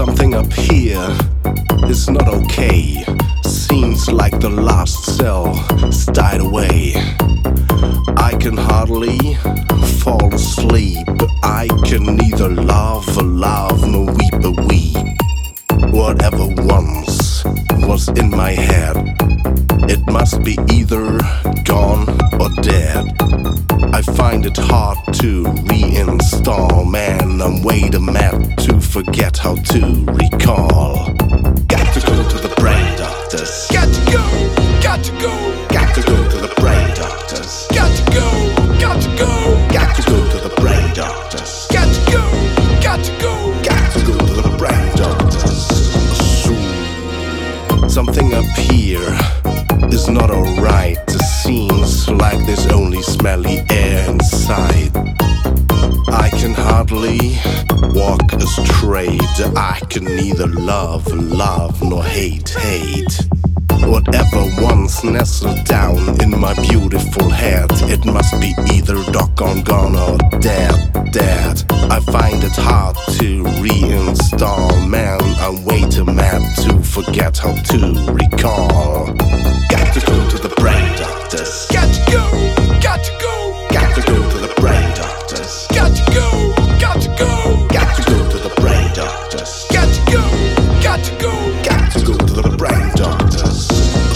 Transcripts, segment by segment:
Something up here is not okay. Seems like the last cell has died away. I can hardly fall asleep. I can neither laugh or laugh nor weep or weep. Whatever once was in my head, it must be either gone or dead. I find it hard to reinstall. Man, I'm way too mad to forget how to recall. Got to go to the brain doctors. Got to go, got to go. Got to go to the brain doctors. Got to go, got to go. Got to go to the brain doctors. Got to go, got to go. Got to go to the brain doctors. Soon. Something up here is not alright. It seems like there's only smelly air inside. I can hardly walk straight. I can neither love nor hate. Whatever once nestled down in my beautiful head, it must be either doggone gone or dead. I find it hard to reinstall. Man, I'm way too mad to forget how to recall. Got to go to the brain doctors. Got to go, got to go. Got to go to the brain doctors. Got to go, got to go. Got to go to the brain doctors. Got to go, got to go. Got to go to the brain doctors.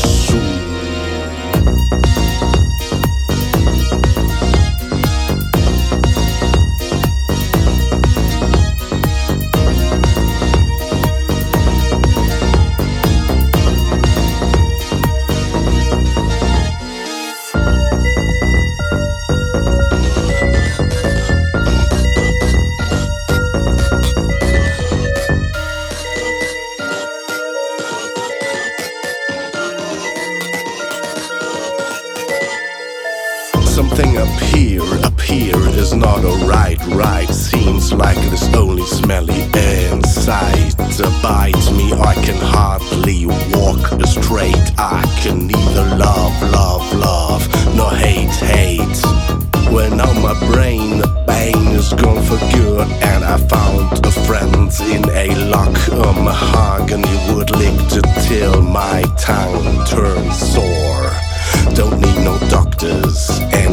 Something up here is not alright. Seems like there's only smelly air inside. Bite me, I can hardly walk straight. I can neither love nor hate. Well, now my brain, the pain is gone for good, and I found a friend in a lock of mahogany wood licked till my tongue turned sore. Don't need no doctors